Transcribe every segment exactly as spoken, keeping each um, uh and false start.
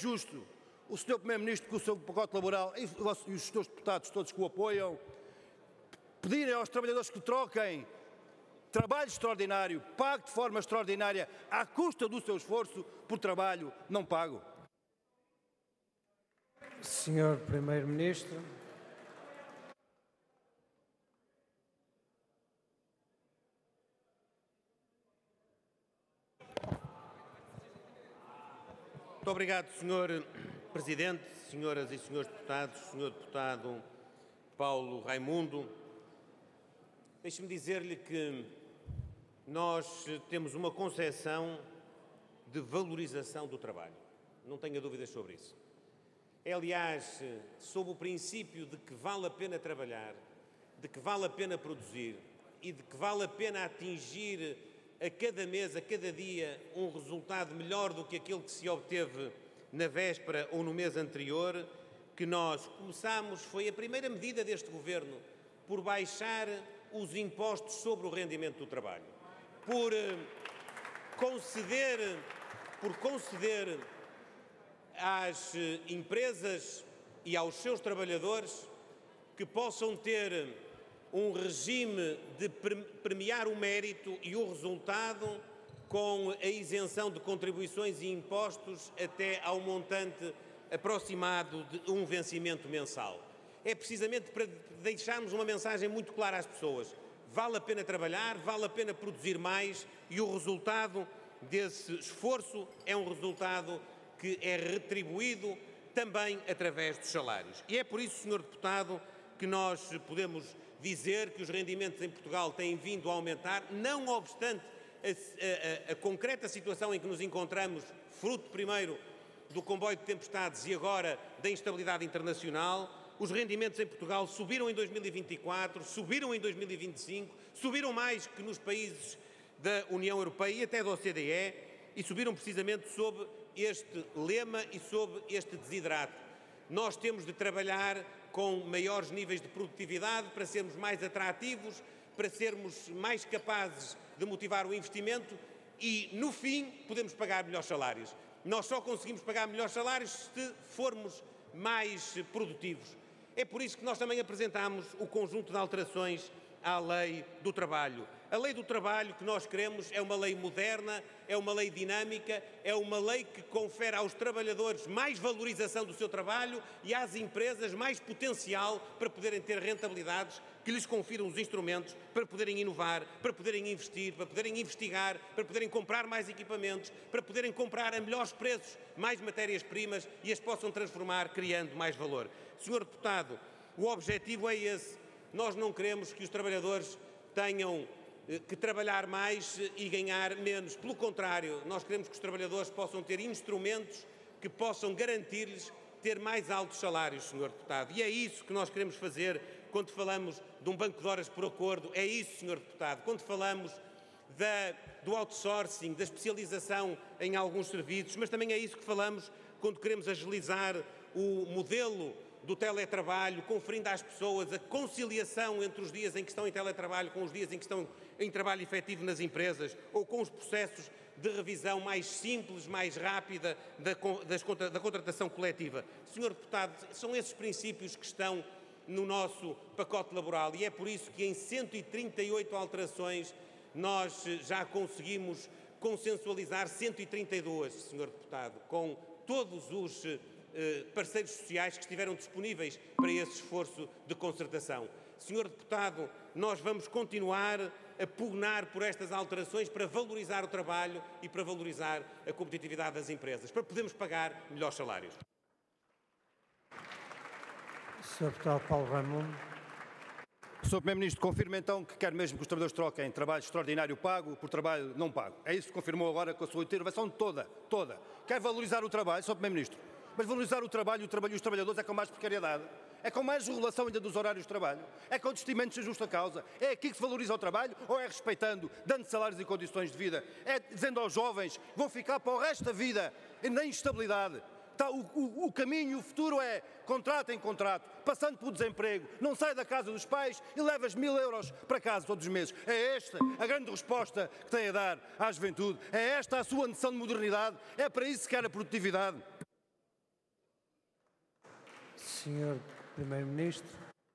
justo o senhor Primeiro-Ministro, com o seu pacote laboral, e os senhores deputados todos que o apoiam, pedirem aos trabalhadores que troquem trabalho extraordinário, pago de forma extraordinária, à custa do seu esforço, por trabalho não pago? senhor Primeiro-Ministro. Muito obrigado, senhor Presidente, senhoras e senhores deputados, senhor Deputado Paulo Raimundo. Deixe-me dizer-lhe que nós temos uma concepção de valorização do trabalho. Não tenha dúvidas sobre isso. É, aliás, sob o princípio de que vale a pena trabalhar, de que vale a pena produzir e de que vale a pena atingir a cada mês, a cada dia, um resultado melhor do que aquele que se obteve na véspera ou no mês anterior, que nós começámos, foi a primeira medida deste Governo, por baixar os impostos sobre o rendimento do trabalho, por conceder, por conceder às empresas e aos seus trabalhadores que possam ter um regime de premiar o mérito e o resultado com a isenção de contribuições e impostos até ao montante aproximado de um vencimento mensal. É precisamente para deixarmos uma mensagem muito clara às pessoas. Vale a pena trabalhar, vale a pena produzir mais e o resultado desse esforço é um resultado que é retribuído também através dos salários. E é por isso, senhor Deputado, que nós podemos dizer que os rendimentos em Portugal têm vindo a aumentar, não obstante a, a, a concreta situação em que nos encontramos, fruto primeiro do comboio de tempestades e agora da instabilidade internacional. Os rendimentos em Portugal subiram em dois mil e vinte e quatro, subiram em dois mil e vinte e cinco, subiram mais que nos países da União Europeia e até da O C D E e subiram precisamente sob este lema e sob este desidrato. Nós temos de trabalhar com maiores níveis de produtividade para sermos mais atrativos, para sermos mais capazes de motivar o investimento e, no fim, podemos pagar melhores salários. Nós só conseguimos pagar melhores salários se formos mais produtivos. É por isso que nós também apresentamos o conjunto de alterações à Lei do Trabalho. A Lei do Trabalho que nós queremos é uma lei moderna, é uma lei dinâmica, é uma lei que confere aos trabalhadores mais valorização do seu trabalho e às empresas mais potencial para poderem ter rentabilidades que lhes confiram os instrumentos para poderem inovar, para poderem investir, para poderem investigar, para poderem comprar mais equipamentos, para poderem comprar a melhores preços mais matérias-primas e as possam transformar criando mais valor. senhor Deputado, o objetivo é esse. Nós não queremos que os trabalhadores tenham que trabalhar mais e ganhar menos. Pelo contrário, nós queremos que os trabalhadores possam ter instrumentos que possam garantir-lhes ter mais altos salários, senhor Deputado. E é isso que nós queremos fazer quando falamos de um banco de horas por acordo. É isso, senhor Deputado. Quando falamos da, do outsourcing, da especialização em alguns serviços, mas também é isso que falamos quando queremos agilizar o modelo do teletrabalho, conferindo às pessoas a conciliação entre os dias em que estão em teletrabalho com os dias em que estão em trabalho efetivo nas empresas, ou com os processos de revisão mais simples, mais rápida da, das, da contratação coletiva. senhor Deputado, são esses princípios que estão no nosso pacote laboral e é por isso que em cento e trinta e oito alterações nós já conseguimos consensualizar cento e trinta e duas, senhor Deputado, com todos os parceiros sociais que estiveram disponíveis para esse esforço de concertação. senhor Deputado, nós vamos continuar a pugnar por estas alterações para valorizar o trabalho e para valorizar a competitividade das empresas, para podermos pagar melhores salários. senhor Deputado Paulo Raimundo. senhor Primeiro-Ministro, confirma então que quer mesmo que os trabalhadores troquem trabalho extraordinário pago por trabalho não pago. É isso que confirmou agora com a sua intervenção toda, toda. Quer valorizar o trabalho, senhor Primeiro-Ministro? Mas valorizar o trabalho, o trabalho e os trabalhadores é com mais precariedade, é com mais regulação ainda dos horários de trabalho, é com destimentos sem justa causa. É aqui que se valoriza o trabalho ou é respeitando, dando salários e condições de vida? É dizendo aos jovens que vão ficar para o resto da vida na instabilidade? Tá, o, o, o caminho, o futuro é contrato em contrato, passando pelo desemprego, não sai da casa dos pais e levas mil euros para casa todos os meses. É esta a grande resposta que tem a dar à juventude? É esta a sua noção de modernidade? É para isso que quer a produtividade? senhor Primeiro-Ministro.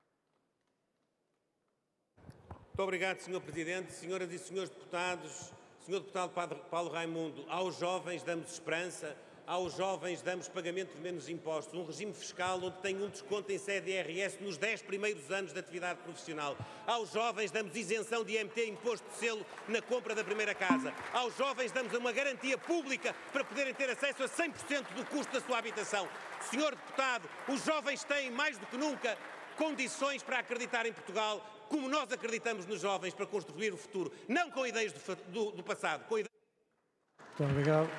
Muito obrigado, senhor Presidente. Senhoras e senhores deputados, senhor Deputado Paulo Raimundo, aos jovens damos esperança, aos jovens damos pagamento de menos impostos, um regime fiscal onde tem um desconto em C D R S nos dez primeiros anos de atividade profissional. Aos jovens damos isenção de I M T, imposto de selo, na compra da primeira casa. Aos jovens damos uma garantia pública para poderem ter acesso a cem por cento do custo da sua habitação. Senhor Deputado, os jovens têm mais do que nunca condições para acreditar em Portugal, como nós acreditamos nos jovens para construir o futuro, não com ideias do, do, do passado, com ideias... Muito obrigado.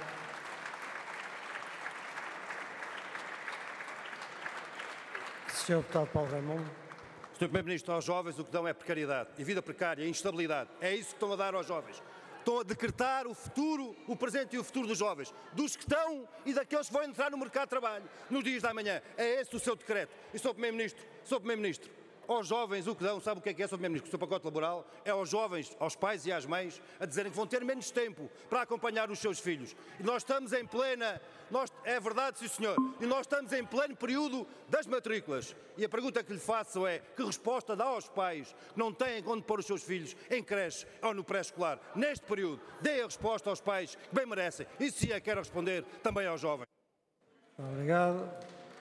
senhor Deputado Paulo Raimundo. senhor Primeiro-Ministro, aos jovens o que dão é precariedade e vida precária, instabilidade. É isso que estão a dar aos jovens. Estão a decretar o futuro, o presente e o futuro dos jovens, dos que estão e daqueles que vão entrar no mercado de trabalho nos dias da manhã. É esse o seu decreto. E, senhor Primeiro-Ministro, senhor Primeiro-Ministro, aos jovens o que dão, sabe o que é que é, senhor Primeiro-Ministro? O seu pacote laboral é aos jovens, aos pais e às mães, a dizerem que vão ter menos tempo para acompanhar os seus filhos. E nós estamos em plena, nós, é verdade, sim senhor, e nós estamos em pleno período das matrículas. E a pergunta que lhe faço é, que resposta dá aos pais que não têm onde pôr os seus filhos em creche ou no pré-escolar? Neste período, dê a resposta aos pais que bem merecem. E se é quer responder também aos jovens. Obrigado.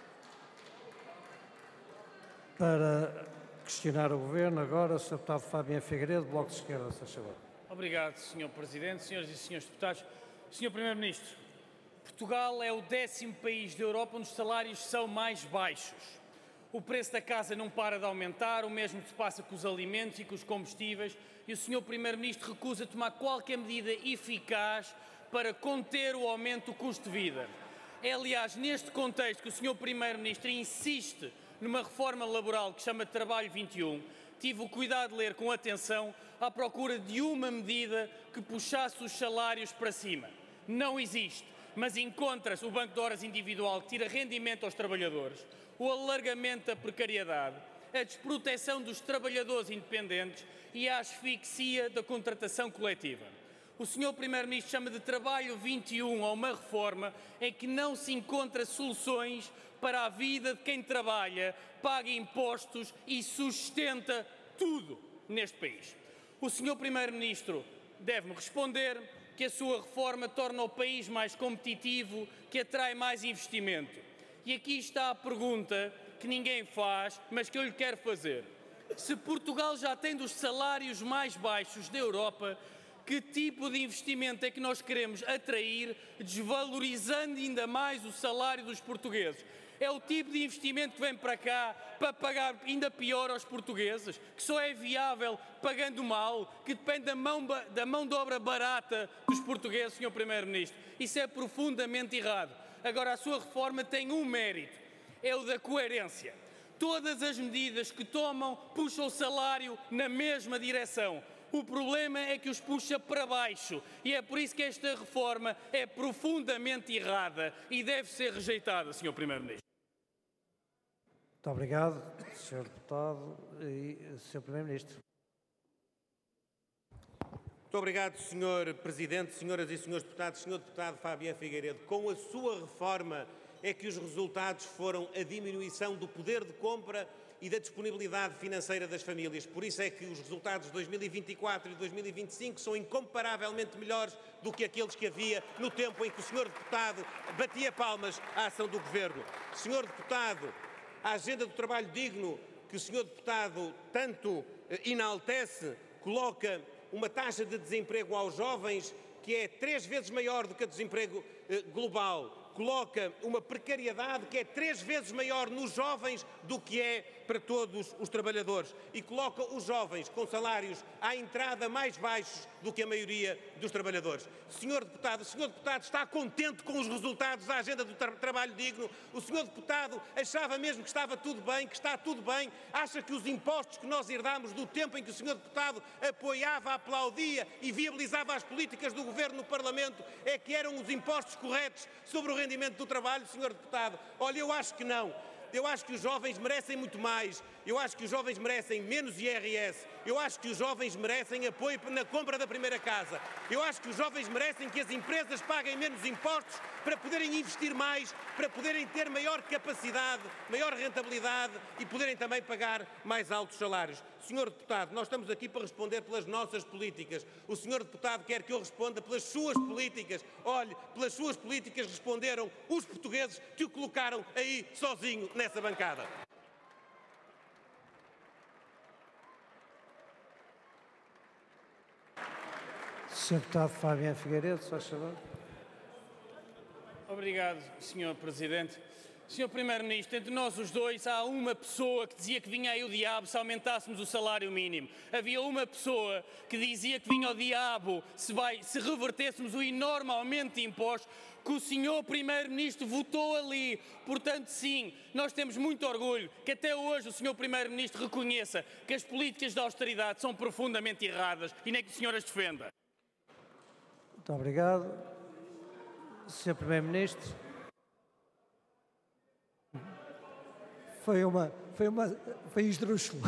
Para questionar o Governo, agora, o senhor Deputado Fabiano Figueiredo, Bloco de Esquerda, se faz favor. Obrigado, senhor Presidente, senhoras e senhores deputados. senhor Primeiro-Ministro, Portugal é o décimo país da Europa onde os salários são mais baixos. O preço da casa não para de aumentar, o mesmo se passa com os alimentos e com os combustíveis, e o senhor Primeiro-Ministro recusa tomar qualquer medida eficaz para conter o aumento do custo de vida. É, aliás, neste contexto que o senhor Primeiro-Ministro insiste numa reforma laboral que chama de Trabalho vinte e um, tive o cuidado de ler com atenção à procura de uma medida que puxasse os salários para cima. Não existe, mas encontra-se o banco de horas individual que tira rendimento aos trabalhadores, o alargamento da precariedade, a desproteção dos trabalhadores independentes e a asfixia da contratação coletiva. O senhor Primeiro-Ministro chama de Trabalho vinte e um a uma reforma em que não se encontra soluções para a vida de quem trabalha, paga impostos e sustenta tudo neste país. O senhor Primeiro-Ministro deve-me responder que a sua reforma torna o país mais competitivo, que atrai mais investimento. E aqui está a pergunta que ninguém faz, mas que eu lhe quero fazer. Se Portugal já tem dos salários mais baixos da Europa, que tipo de investimento é que nós queremos atrair, desvalorizando ainda mais o salário dos portugueses? É o tipo de investimento que vem para cá para pagar ainda pior aos portugueses, que só é viável pagando mal, que depende da mão, da mão de obra barata dos portugueses, senhor Primeiro-Ministro. Isso é profundamente errado. Agora, a sua reforma tem um mérito, é o da coerência. Todas as medidas que tomam puxam o salário na mesma direção. O problema é que os puxa para baixo e é por isso que esta reforma é profundamente errada e deve ser rejeitada, senhor Primeiro-Ministro. Muito obrigado, senhor Deputado e senhor Primeiro-Ministro. Muito obrigado, senhor Presidente, senhoras e senhores deputados. senhor Deputado Fabiano Figueiredo, com a sua reforma é que os resultados foram a diminuição do poder de compra e da disponibilidade financeira das famílias. Por isso é que os resultados de dois mil e vinte e quatro e dois mil e vinte e cinco são incomparavelmente melhores do que aqueles que havia no tempo em que o senhor Deputado batia palmas à ação do Governo. senhor Deputado, a agenda do trabalho digno que o senhor Deputado tanto enaltece coloca uma taxa de desemprego aos jovens que é três vezes maior do que a desemprego global. Coloca uma precariedade que é três vezes maior nos jovens do que é para todos os trabalhadores e coloca os jovens com salários à entrada mais baixos do que a maioria dos trabalhadores. Senhor Deputado, o senhor Deputado está contente com os resultados da agenda do tra- trabalho digno? O senhor Deputado achava mesmo que estava tudo bem, que está tudo bem? Acha que os impostos que nós herdámos do tempo em que o senhor Deputado apoiava, aplaudia e viabilizava as políticas do Governo no Parlamento é que eram os impostos corretos sobre o rendimento do trabalho, senhor Deputado? Olha, eu acho que não. Eu acho que os jovens merecem muito mais. Eu acho que os jovens merecem menos I R S. Eu acho que os jovens merecem apoio na compra da primeira casa. Eu acho que os jovens merecem que as empresas paguem menos impostos para poderem investir mais, para poderem ter maior capacidade, maior rentabilidade e poderem também pagar mais altos salários. Senhor Deputado, nós estamos aqui para responder pelas nossas políticas. O Senhor Deputado quer que eu responda pelas suas políticas. Olhe, pelas suas políticas responderam os portugueses que o colocaram aí sozinho nessa bancada. senhor Deputado Fabiano Figueiredo, se faz favor. Obrigado, senhor Presidente. senhor Primeiro-Ministro, entre nós os dois há uma pessoa que dizia que vinha aí o diabo se aumentássemos o salário mínimo. Havia uma pessoa que dizia que vinha o diabo se, vai, se revertêssemos o enorme aumento de impostos que o senhor Primeiro-Ministro votou ali. Portanto, sim, nós temos muito orgulho que até hoje o senhor Primeiro-Ministro reconheça que as políticas de austeridade são profundamente erradas e nem que o senhor as defenda. Muito obrigado. senhor Primeiro-Ministro. Foi uma, foi uma, foi esdrúxulo.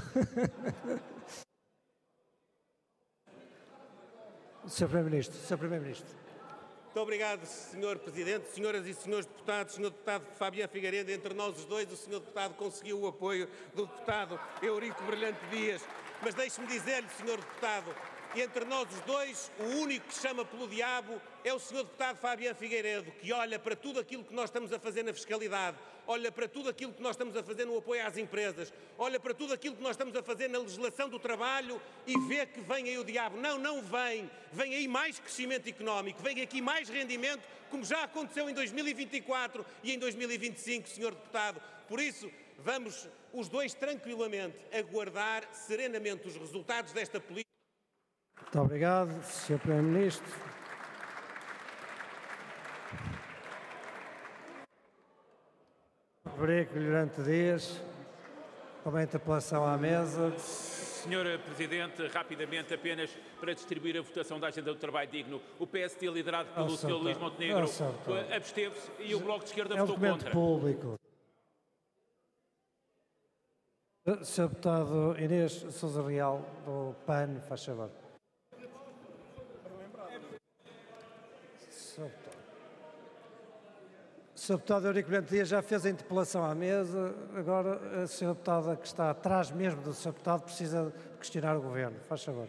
senhor Primeiro-Ministro, senhor Primeiro-Ministro. Muito obrigado, senhor Presidente, senhoras e senhores deputados, senhor Deputado Fabiano Figueiredo, entre nós os dois, o senhor Deputado conseguiu o apoio do Deputado Eurico Brilhante Dias, mas deixe-me dizer-lhe, senhor Deputado, entre nós os dois, o único que chama pelo diabo é o senhor Deputado Fabiano Figueiredo, que olha para tudo aquilo que nós estamos a fazer na fiscalidade, olha para tudo aquilo que nós estamos a fazer no apoio às empresas, olha para tudo aquilo que nós estamos a fazer na legislação do trabalho e vê que vem aí o diabo. Não, não vem. Vem aí mais crescimento económico, vem aqui mais rendimento, como já aconteceu em dois mil e vinte e quatro e em dois mil e vinte e cinco, senhor Deputado. Por isso, vamos os dois tranquilamente aguardar serenamente os resultados desta política. Muito obrigado, senhor Primeiro-Ministro. Eurico Brilhante Dias, com a interpelação à mesa. senhor Presidente, rapidamente, apenas para distribuir a votação da Agenda do Trabalho Digno. O P S D, liderado pelo senhor Luís Montenegro, absteve-se e o Bloco de Esquerda é um votou documento contra. Público. senhor Deputado Inês Sousa Real, do P A N, faz favor. O senhor Deputado Eurico Brilhante Dias já fez a interpelação à mesa, agora a senhora Deputada que está atrás mesmo do senhor Deputado precisa questionar o Governo. Faz favor.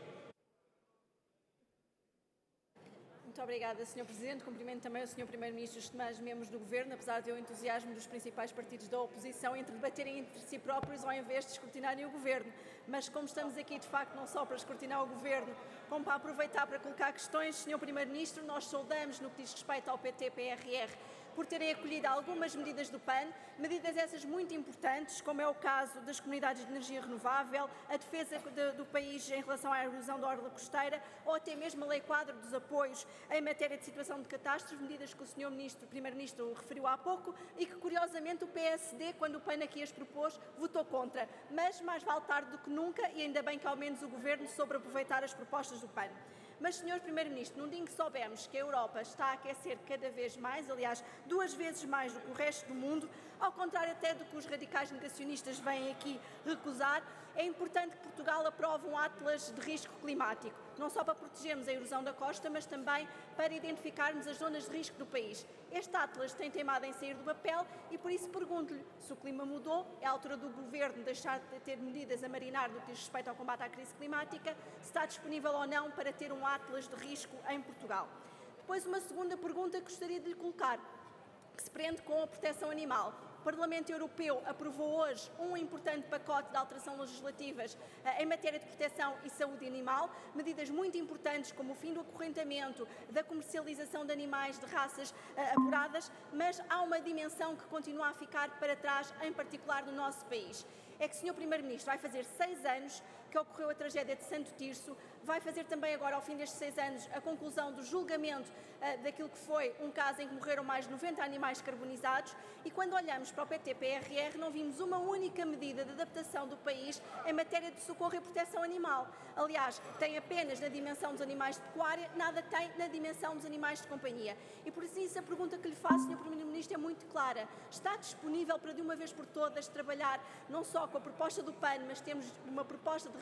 Muito obrigada, senhor Presidente. Cumprimento também o senhor Primeiro-Ministro e os demais membros do Governo, apesar de eu entusiasmo dos principais partidos da oposição entre debaterem entre si próprios ao invés de escrutinarem o Governo. Mas como estamos aqui, de facto, não só para escrutinar o Governo, como para aproveitar para colocar questões, senhor Primeiro-Ministro, nós saudamos no que diz respeito ao P T P R R por terem acolhido algumas medidas do P A N, medidas essas muito importantes, como é o caso das comunidades de energia renovável, a defesa de, do país em relação à erosão da orla costeira, ou até mesmo a Lei Quadro dos Apoios em matéria de situação de catástrofe, medidas que o senhor Ministro, Primeiro-Ministro referiu há pouco e que, curiosamente, o P S D, quando o P A N aqui as propôs, votou contra. Mas mais vale tarde do que nunca e ainda bem que ao menos o Governo soube aproveitar as propostas do P A N. Mas, senhor Primeiro-Ministro, num dia em que soubemos que a Europa está a aquecer cada vez mais, aliás, duas vezes mais do que o resto do mundo, ao contrário até do que os radicais negacionistas vêm aqui recusar, é importante que Portugal aprove um Atlas de risco climático, não só para protegermos a erosão da costa, mas também para identificarmos as zonas de risco do país. Este Atlas tem teimado em sair do papel e por isso pergunto-lhe se o clima mudou, é a altura do Governo deixar de ter medidas a marinar no que diz respeito ao combate à crise climática, se está disponível ou não para ter um Atlas de risco em Portugal. Depois uma segunda pergunta que gostaria de lhe colocar, que se prende com a proteção animal. O Parlamento Europeu aprovou hoje um importante pacote de alterações legislativas eh, em matéria de proteção e saúde animal, medidas muito importantes como o fim do acorrentamento, da comercialização de animais de raças eh, apuradas, mas há uma dimensão que continua a ficar para trás, em particular no nosso país. É que, senhor Primeiro-Ministro, vai fazer seis anos que ocorreu a tragédia de Santo Tirso, vai fazer também agora, ao fim destes seis anos, a conclusão do julgamento uh, daquilo que foi um caso em que morreram mais de noventa animais carbonizados e quando olhamos para o P T P R R não vimos uma única medida de adaptação do país em matéria de socorro e proteção animal. Aliás, tem apenas na dimensão dos animais de pecuária, nada tem na dimensão dos animais de companhia. E por isso a pergunta que lhe faço, senhor Primeiro-Ministro, é muito clara. Está disponível para de uma vez por todas trabalhar não só com a proposta do P A N, mas temos uma proposta de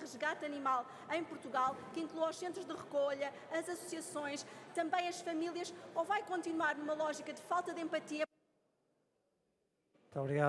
resgate animal em Portugal, que inclua os centros de recolha, as associações, também as famílias, ou vai continuar numa lógica de falta de empatia? Muito obrigado.